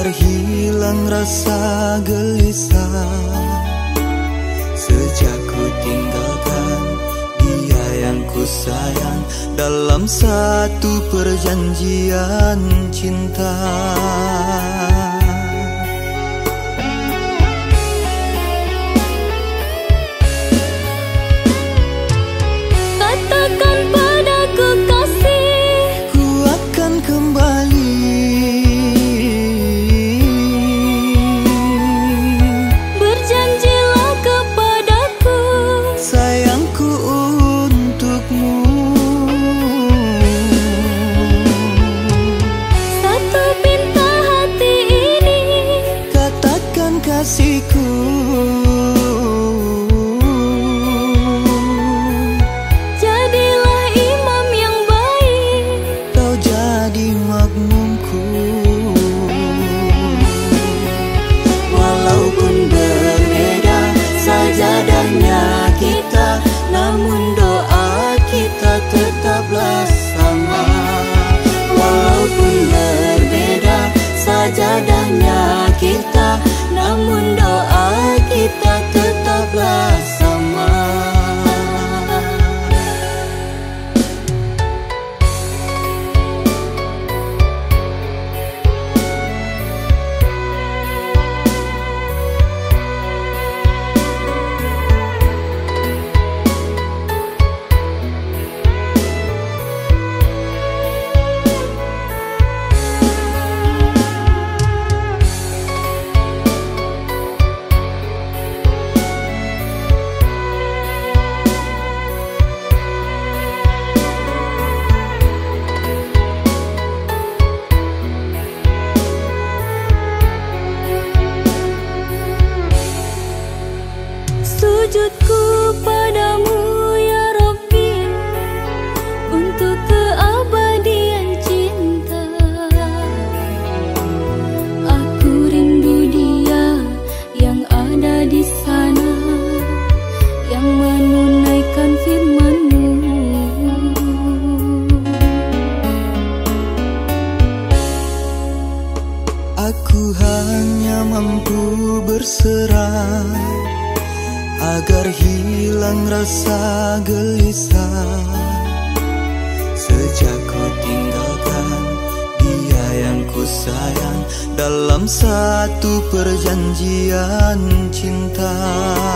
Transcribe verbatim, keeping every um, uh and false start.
agar hilang rasa gelisah. Sejak ku tinggalkan dia yang ku sayang dalam satu perjanjian cinta. Katakan padaku kasih, ku akan kembali. Berjanjilah kepadaku Sayangku untukmu. satu pinta hati ini. Katakan kasihku. Jadilah imam yang baik, Kau jadi makmumku. Walaupun berbeda sajadahnya kita, namun doa kita tetaplah sama. Walaupun berbeda sajadahnya kita, namun doa kita tetaplah sama. Sujudku padamu ya Rabbi, untuk keabadian cinta. Aku rindu dia yang ada di sana, yang menunaikan firman-Mu. Aku hanya mampu berserah agar hilang rasa gelisah. Sejak ku tinggalkan dia yang ku sayang dalam satu perjanjian cinta.